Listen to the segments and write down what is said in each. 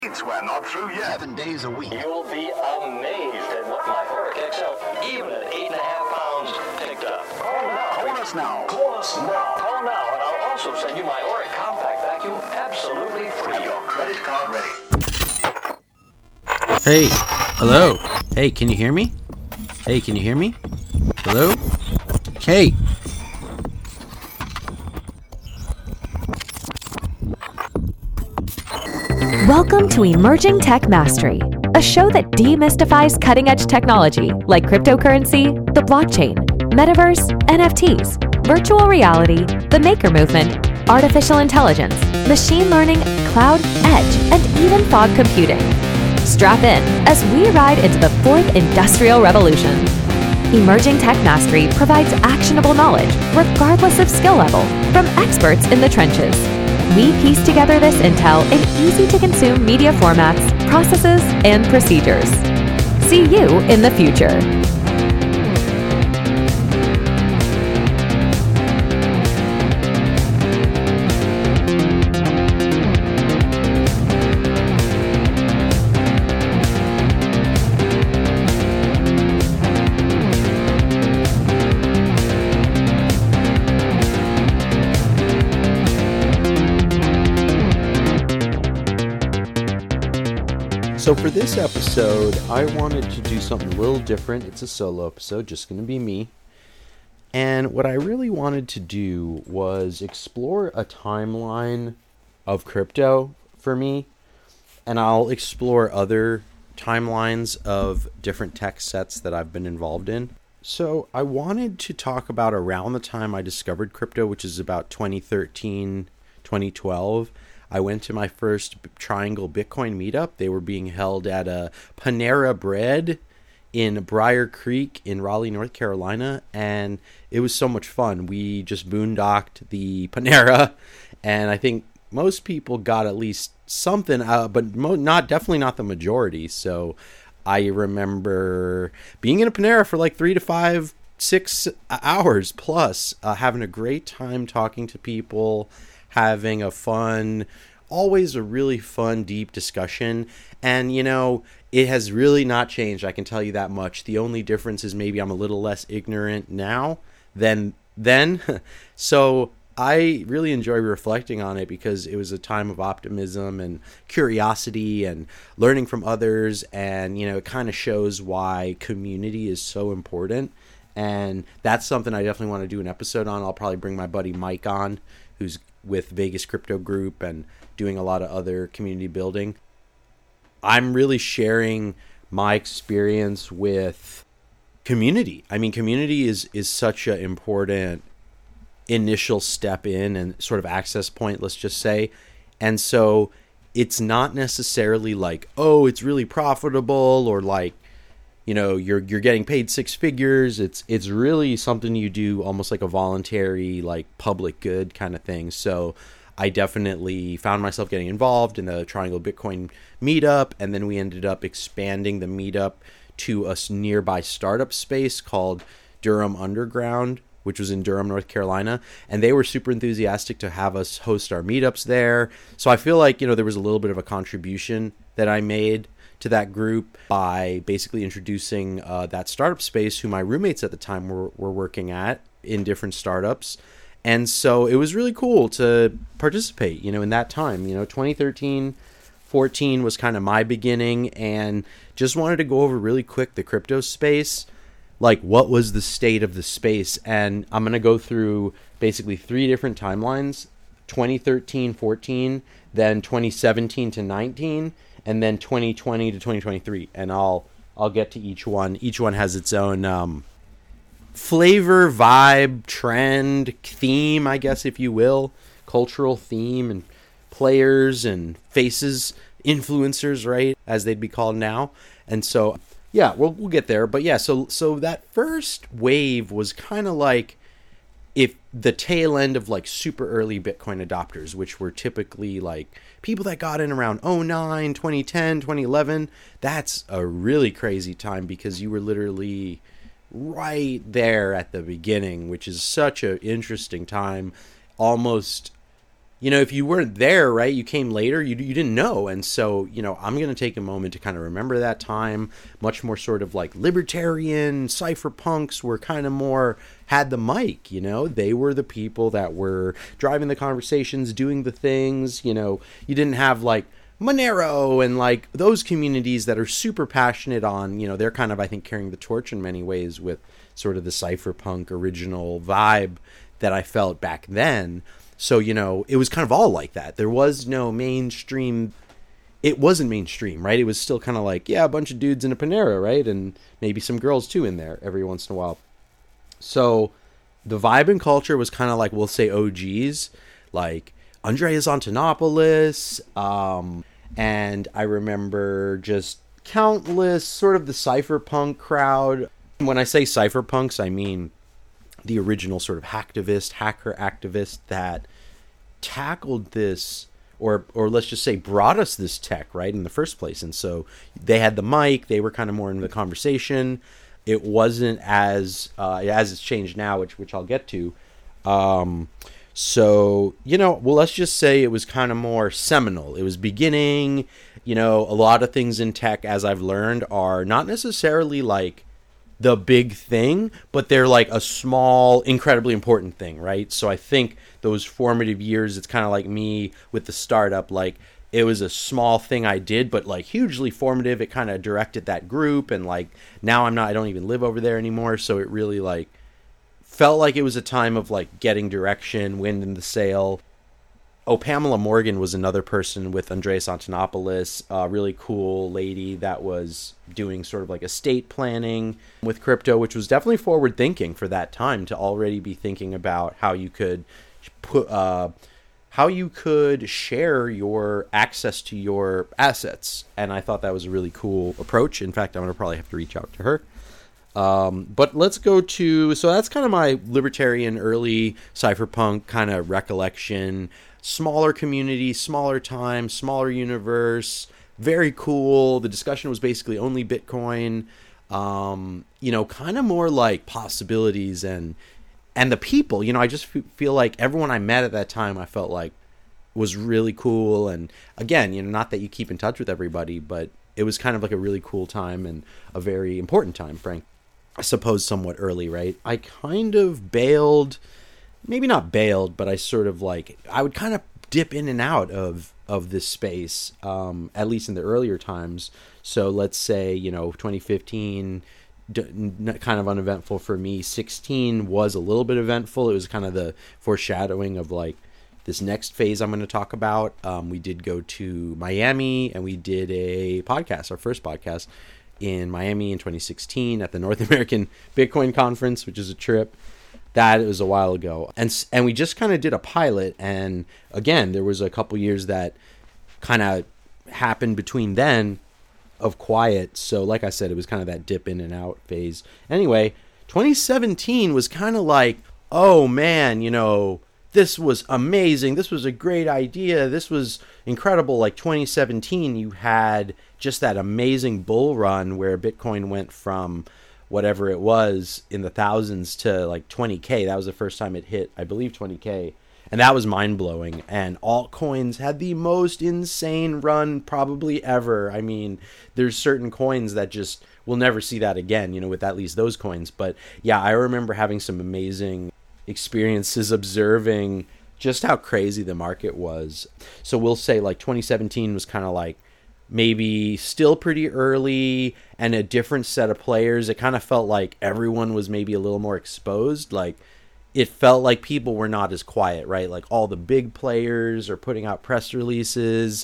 We're not through yet. 7 days a week. You'll be amazed at what my Auric XL, even at 8.5 pounds, picked up. Call us now. Call us now. Call now, and I'll also send you my Auric compact vacuum absolutely free. Have your credit card ready. Hey, hello. Hey, can you hear me? Hey, can you hear me? Hello? Hey. Welcome to Emerging Tech Mastery, a show that demystifies cutting-edge technology like cryptocurrency, the blockchain, metaverse, NFTs, virtual reality, the maker movement, artificial intelligence, machine learning, cloud, edge, and even fog computing. Strap in as we ride into the fourth industrial revolution. Emerging Tech Mastery provides actionable knowledge regardless of skill level from experts in the trenches. We piece together this intel in easy-to-consume media formats, processes, and procedures. See you in the future. So for this episode, I wanted to do something a little different. It's a solo episode, just going to be me. And what I really wanted to do was explore a timeline of crypto for me. And I'll explore other timelines of different tech sets that I've been involved in. So I wanted to talk about around the time I discovered crypto, which is about 2013, 2012. I went to my first Triangle Bitcoin meetup. They were being held at a Panera Bread in Briar Creek in Raleigh, North Carolina, and it was so much fun. We just boondocked the Panera, and I think most people got at least something, but definitely not the majority. So I remember being in a Panera for like 3 to 5, 6 hours plus, having a great time talking to people, having always a really fun, deep discussion. And, it has really not changed. I can tell you that much. The only difference is maybe I'm a little less ignorant now than then. So I really enjoy reflecting on it because it was a time of optimism and curiosity and learning from others. And, it kind of shows why community is so important. And that's something I definitely want to do an episode on. I'll probably bring my buddy Mike on, who's with Vegas Crypto Group and doing a lot of other community building. I'm really sharing my experience with community. I mean, community is such an important initial step in and sort of access point, let's just say. And so it's not necessarily like, oh, it's really profitable or like, you're getting paid 6 figures. It's really something you do almost like a voluntary, like public good kind of thing. So I definitely found myself getting involved in the Triangle Bitcoin meetup, and then we ended up expanding the meetup to a nearby startup space called Durham Underground, which was in Durham, North Carolina, and they were super enthusiastic to have us host our meetups there. So I feel like, there was a little bit of a contribution that I made to that group by basically introducing that startup space who my roommates at the time were working at in different startups. And so it was really cool to participate, in that time. 2013, 14 was kind of my beginning, and just wanted to go over really quick the crypto space, like what was the state of the space. And I'm going to go through basically 3 different timelines, 2013, 14, then 2017 to 19, and then 2020 to 2023, and I'll get to each one. Each one has its own flavor, vibe, trend, theme, I guess, if you will, cultural theme, and players and faces, influencers, right, as they'd be called now. And so, yeah, we'll get there. But yeah, so that first wave was kind of like if the tail end of like super early Bitcoin adopters, which were typically like people that got in around 09, 2010, 2011, that's a really crazy time because you were literally right there at the beginning, which is such an interesting time, almost if you weren't there, right, you came later, you didn't know. And so, I'm going to take a moment to kind of remember that time. Much more sort of like libertarian cypherpunks were kind of more had the mic, they were the people that were driving the conversations, doing the things, you didn't have like Monero and like those communities that are super passionate on, they're kind of, I think, carrying the torch in many ways with sort of the cypherpunk original vibe that I felt back then. So, it was kind of all like that. There was no mainstream. It wasn't mainstream, right? It was still kind of like, yeah, a bunch of dudes in a Panera, right? And maybe some girls too in there every once in a while. So the vibe and culture was kind of like, we'll say OGs, like Andreas Antonopoulos. And I remember just countless sort of the cypherpunk crowd. When I say cypherpunks, I mean the original sort of hacker activist that tackled this, or let's just say brought us this tech, right, in the first place. And so they had the mic, they were kind of more in the conversation. It wasn't as it's changed now, which I'll get to. So, let's just say it was kind of more seminal. It was beginning, a lot of things in tech, as I've learned, are not necessarily like the big thing, but they're like a small, incredibly important thing, right? So I think those formative years, it's kind of like me with the startup, like it was a small thing I did, but like hugely formative. It kind of directed that group, and like now I don't even live over there anymore. So it really like felt like it was a time of like getting direction, wind in the sail. Oh, Pamela Morgan was another person with Andreas Antonopoulos, a really cool lady that was doing sort of like estate planning with crypto, which was definitely forward thinking for that time to already be thinking about how you could share your access to your assets. And I thought that was a really cool approach. In fact, I'm going to probably have to reach out to her. But let's go to, so that's kind of my libertarian early cypherpunk kind of recollection. Smaller community, smaller time, smaller universe, very cool. The discussion was basically only Bitcoin, kind of more like possibilities and the people, I just feel like everyone I met at that time, I felt like was really cool. And again, not that you keep in touch with everybody, but it was kind of like a really cool time and a very important time, Frank. I suppose somewhat early, right? I kind of bailed, maybe not bailed, but I sort of like, I would kind of dip in and out of this space, at least in the earlier times. So let's say, 2015, kind of uneventful for me. 16 was a little bit eventful. It was kind of the foreshadowing of like this next phase I'm going to talk about. We did go to Miami and we did a podcast, our first podcast in Miami in 2016 at the North American Bitcoin Conference, which is a trip. That was a while ago. And we just kind of did a pilot. And again, there was a couple years that kind of happened between then of quiet. So like I said, it was kind of that dip in and out phase. Anyway, 2017 was kind of like, oh man, this was amazing. This was a great idea. This was incredible. Like 2017, you had just that amazing bull run where Bitcoin went from whatever it was in the thousands to like 20K. That was the first time it hit, I believe, 20K. And that was mind-blowing. And altcoins had the most insane run probably ever. I mean, there's certain coins that just, we'll never see that again, with at least those coins. But yeah, I remember having some amazing experiences observing just how crazy the market was. So we'll say like 2017 was kind of like maybe still pretty early and a different set of players. It kind of felt like everyone was maybe a little more exposed. Like it felt like people were not as quiet, right? Like all the big players are putting out press releases,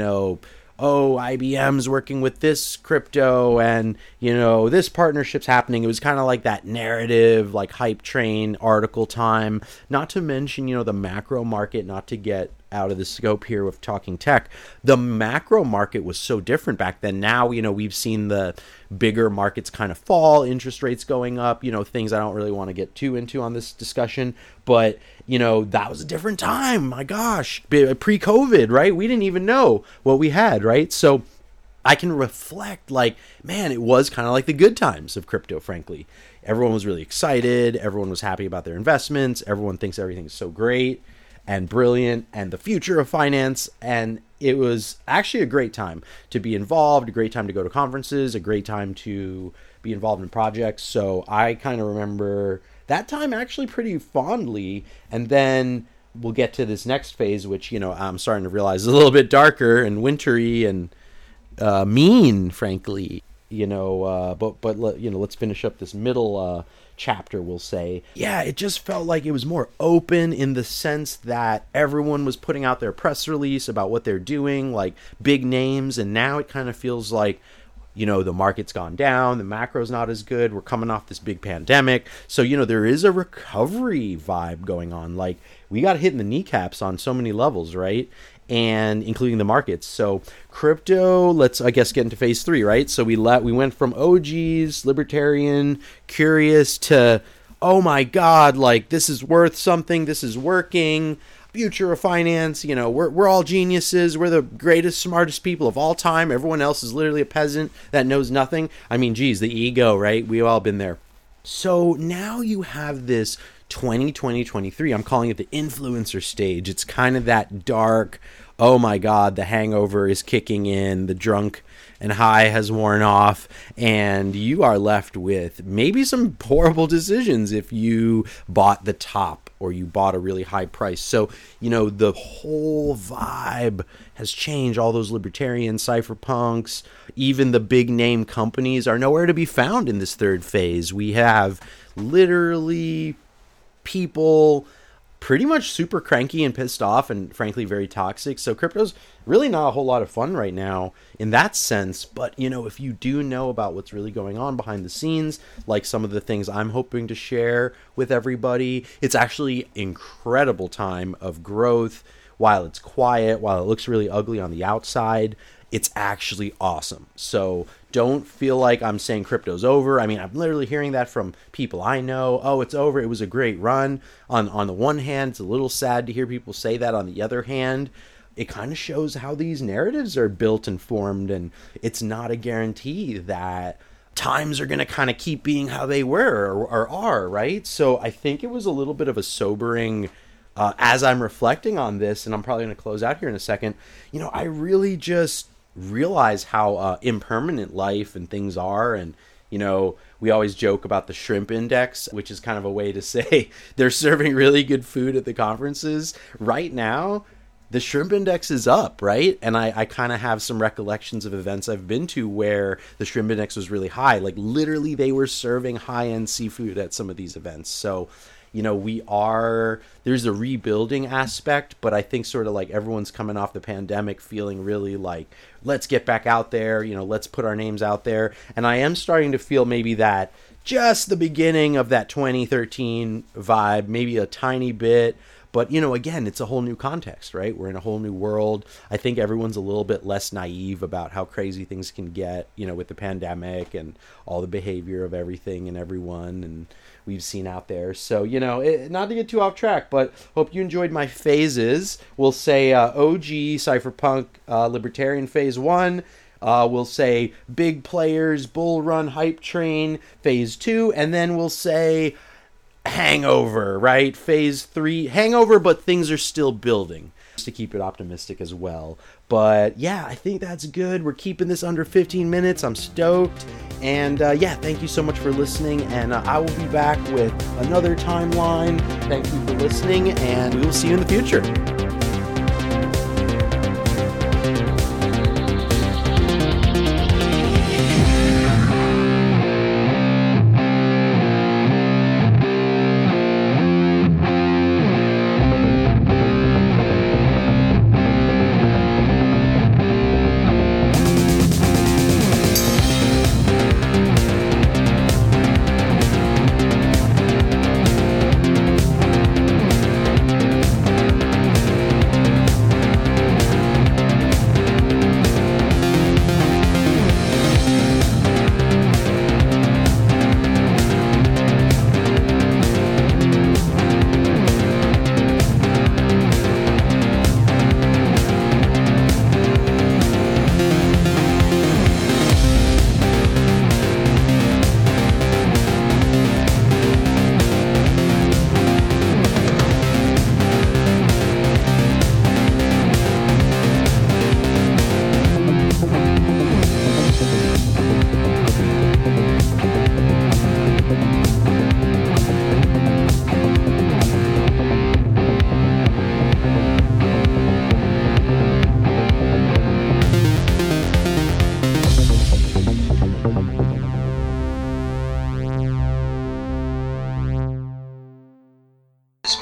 IBM's working with this crypto and, this partnership's happening. It was kind of like that narrative, like hype train article time, not to mention, the macro market, not to get out of the scope here with talking tech. The macro market was so different back then. Now, we've seen the bigger markets kind of fall, interest rates going up, things I don't really want to get too into on this discussion. But, that was a different time. My gosh, pre-COVID, right? We didn't even know what we had, right? So I can reflect like, man, it was kind of like the good times of crypto, frankly. Everyone was really excited. Everyone was happy about their investments. Everyone thinks everything's so great. and brilliant and the future of finance. And it was actually a great time to be involved, a great time to go to conferences, a great time to be involved in projects. So I kind of remember that time actually pretty fondly. And then we'll get to this next phase, which, you know, I'm starting to realize is a little bit darker and wintry and mean, frankly, you know, but you know, let's finish up this middle chapter, we'll say. Yeah, it just felt like it was more open in the sense that everyone was putting out their press release about what they're doing, like big names, and now it kind of feels like, you know, the market's gone down, the macro's not as good, we're coming off this big pandemic, so, you know, there is a recovery vibe going on. Like, we got hit in the kneecaps on so many levels, right? And including the markets. So crypto, let's, I guess, get into phase 3, right? So we went from OGs, libertarian, curious, to, oh my God, like, this is worth something, this is working, future of finance, you know, we're all geniuses, we're the greatest, smartest people of all time, everyone else is literally a peasant that knows nothing. I mean, geez, the ego, right? We've all been there. So now you have this 2023, I'm calling it the influencer stage. It's kind of that dark, oh my God, the hangover is kicking in, the drunk and high has worn off, and you are left with maybe some horrible decisions if you bought the top or you bought a really high price. So, you know, the whole vibe has changed. All those libertarian cypherpunks, even the big name companies are nowhere to be found in this third phase. We have literally people pretty much super cranky and pissed off and frankly very toxic. So crypto's really not a whole lot of fun right now in that sense. But, you know, if you do know about what's really going on behind the scenes, like some of the things I'm hoping to share with everybody, it's actually incredible time of growth. While it's quiet, while it looks really ugly on the outside, it's actually awesome. So don't feel like I'm saying crypto's over. I mean, I'm literally hearing that from people I know. Oh, it's over. It was a great run. On the one hand, it's a little sad to hear people say that. On the other hand, it kind of shows how these narratives are built and formed, and it's not a guarantee that times are going to kind of keep being how they were or are, right? So I think it was a little bit of a sobering, as I'm reflecting on this, and I'm probably going to close out here in a second, you know, I really just realize how impermanent life and things are. And, you know, we always joke about the shrimp index, which is kind of a way to say they're serving really good food at the conferences. Right now, the shrimp index is up, right? And I kind of have some recollections of events I've been to where the shrimp index was really high. Like, literally, they were serving high-end seafood at some of these events. So, you know, there's a rebuilding aspect, but I think sort of like everyone's coming off the pandemic feeling really like, let's get back out there, you know, let's put our names out there. And I am starting to feel maybe that just the beginning of that 2013 vibe, maybe a tiny bit. But, you know, again, it's a whole new context, right? We're in a whole new world. I think everyone's a little bit less naive about how crazy things can get, you know, with the pandemic and all the behavior of everything and everyone and we've seen out there. So, you know, not to get too off track, but hope you enjoyed my phases. We'll say OG, cypherpunk, libertarian phase 1. We'll say big players, bull run, hype train, phase 2. And then we'll say hangover, right? Phase 3, hangover, but things are still building, just to keep it optimistic as well. But yeah, I think that's good. We're keeping this under 15 minutes. I'm stoked. And yeah, thank you so much for listening. And I will be back with another timeline. Thank you for listening, and we will see you in the future.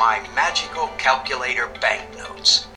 my magical calculator banknotes.